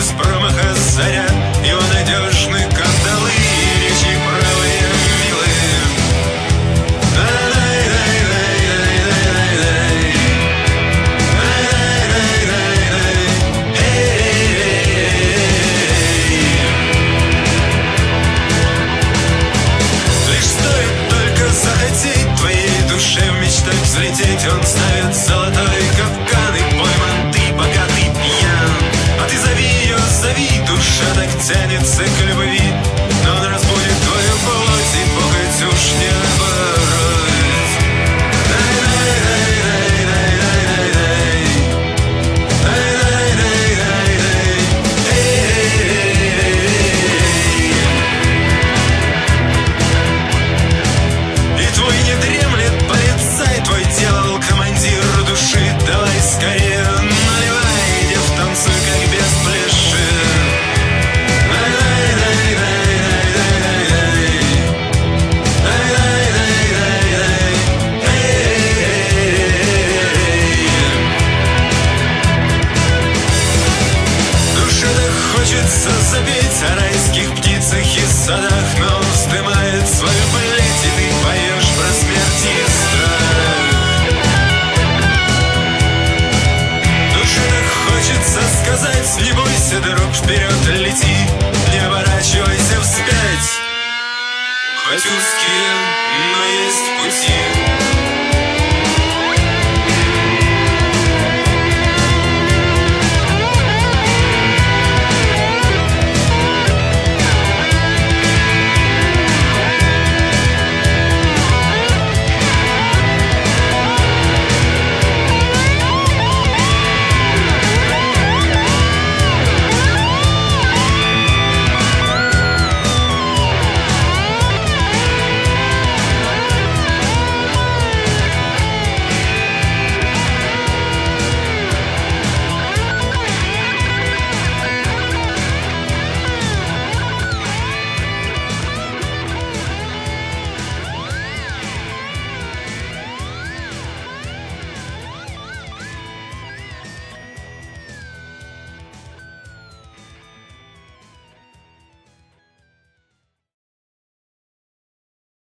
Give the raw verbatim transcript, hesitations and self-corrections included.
без промаха заряд, его надежны кандалы и речи правые милые. Лишь стоит только захотеть твоей душе в мечтах взлететь, он ставит золотой капкан, и пойман ты, пока ты пьян. А ты зови ее, зови, душа так тянется к любви, но он разбудит твою плоть, и пугать уж не наоборот. И твой не дремлет полицай, твой делал командир души. Давай скорее наливай, дев, танцуй, как без пляши. Душе-то хочется запеть о райских птицах и садах, но он вздымает свою плеть, и ты поешь про смерть и страх. Душе-то хочется сказать: не бойся, друг, вперед лети, не оборачивайся вспять. Хоть узкие, но есть пути.